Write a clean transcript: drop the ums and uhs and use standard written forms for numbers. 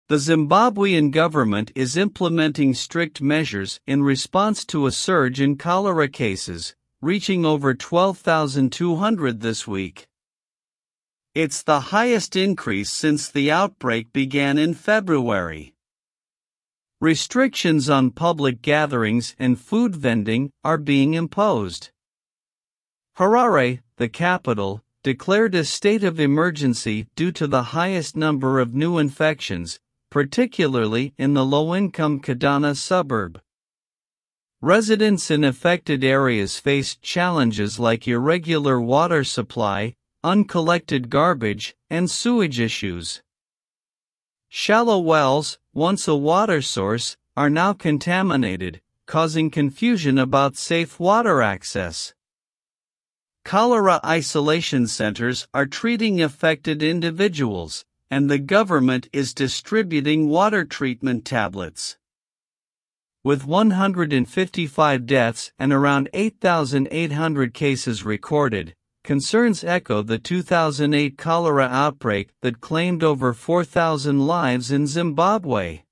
The Zimbabwean government is implementing strict measures in response to a surge in cholera cases, reaching over 12,200 this week. It's the highest increase since the outbreak began in February. Restrictions on public gatherings and food vending are being imposed. Harare, the capital, declared a state of emergency due to the highest number of new infections, particularly in the low-income Kadana suburb. Residents in affected areas faced challenges like irregular water supply, uncollected garbage, and sewage issues. Shallow wells, once a water source, are now contaminated, causing confusion about safe water access. Cholera isolation centers are treating affected individuals, and the government is distributing water treatment tablets. With 155 deaths and around 8,800 cases recorded, concerns echo the 2008 cholera outbreak that claimed over 4,000 lives in Zimbabwe.